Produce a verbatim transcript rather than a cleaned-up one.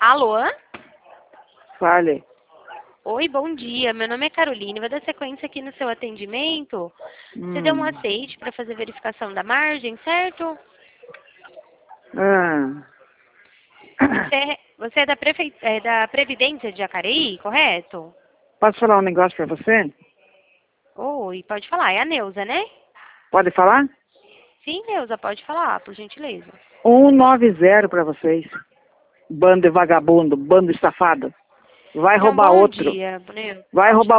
Alô? Fale. Oi, bom dia. Meu nome é Caroline. Vou dar sequência aqui no seu atendimento. Você Hum. deu um aceite para fazer verificação da margem, certo? Ah. Você é, você é da, prefe... é da Previdência de Jacareí, correto? Posso falar um negócio pra você? Oi, pode falar. É a Neuza, né? Pode falar? Sim, Neuza, pode falar, por gentileza. um nove zero pra vocês. Bando de vagabundo, bando de safado. Vai Então, roubar bom outro. dia, Neuza. Vai roubar